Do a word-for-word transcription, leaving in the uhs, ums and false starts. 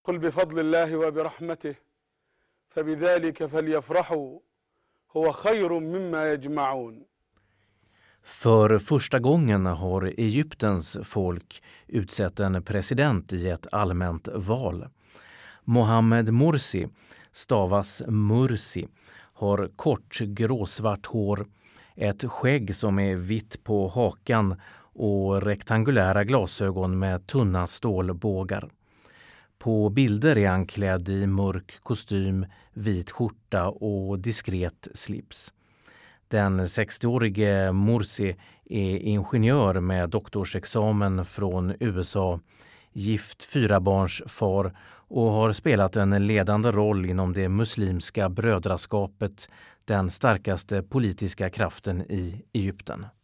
قل بفضل الله وبرحمته فبذلك فليفرحوا هو خير مما يجمعون. För första gången har Egyptens folk utsett en president i ett allmänt val. Mohamed Morsi, stavas Mursi, har kort gråsvart hår, ett skägg som är vitt på hakan och rektangulära glasögon med tunna stålbågar. På bilder är han klädd i mörk kostym, vit skjorta och diskret slips. Den sextioårige Morsi är ingenjör med doktorsexamen från U S A, gift fyrabarns far och har spelat en ledande roll inom det muslimska brödraskapet, den starkaste politiska kraften i Egypten.